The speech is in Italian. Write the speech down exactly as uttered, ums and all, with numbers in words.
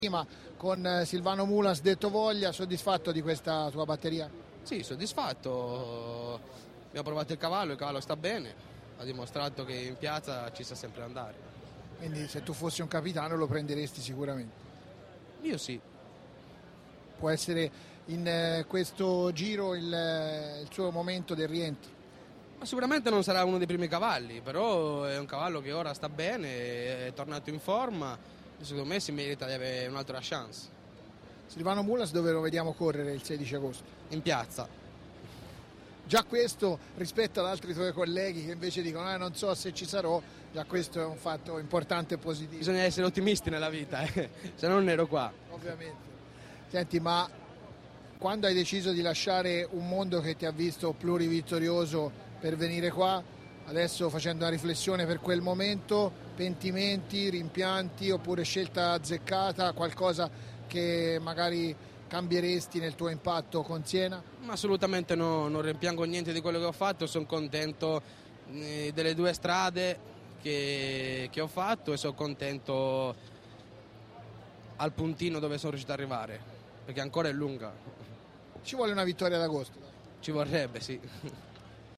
Prima con Silvano Mulas, detto Voglia, soddisfatto di questa tua batteria? Sì, soddisfatto. Abbiamo provato il cavallo, il cavallo sta bene, ha dimostrato che in piazza ci sa sempre andare. Quindi se tu fossi un capitano lo prenderesti sicuramente? Io sì. Può essere in eh, questo giro il, il suo momento del rientro? Ma sicuramente non sarà uno dei primi cavalli, però è un cavallo che ora sta bene, è tornato in forma. Secondo me si merita di avere un'altra chance. Silvano Mulas dove lo vediamo correre il sedici agosto? In piazza. Già questo rispetto ad altri tuoi colleghi che invece dicono eh, non so se ci sarò, già questo è un fatto importante e positivo. Bisogna essere ottimisti nella vita, eh? Se no non ero qua. Ovviamente. Senti, ma quando hai deciso di lasciare un mondo che ti ha visto plurivittorioso per venire qua, adesso facendo una riflessione per quel momento, pentimenti, rimpianti oppure scelta azzeccata, qualcosa che magari cambieresti nel tuo impatto con Siena? Ma assolutamente no, non rimpiango niente di quello che ho fatto, sono contento eh, delle due strade che, che ho fatto e sono contento al puntino dove sono riuscito ad arrivare, perché ancora è lunga. Ci vuole una vittoria ad agosto. Ci vorrebbe, sì.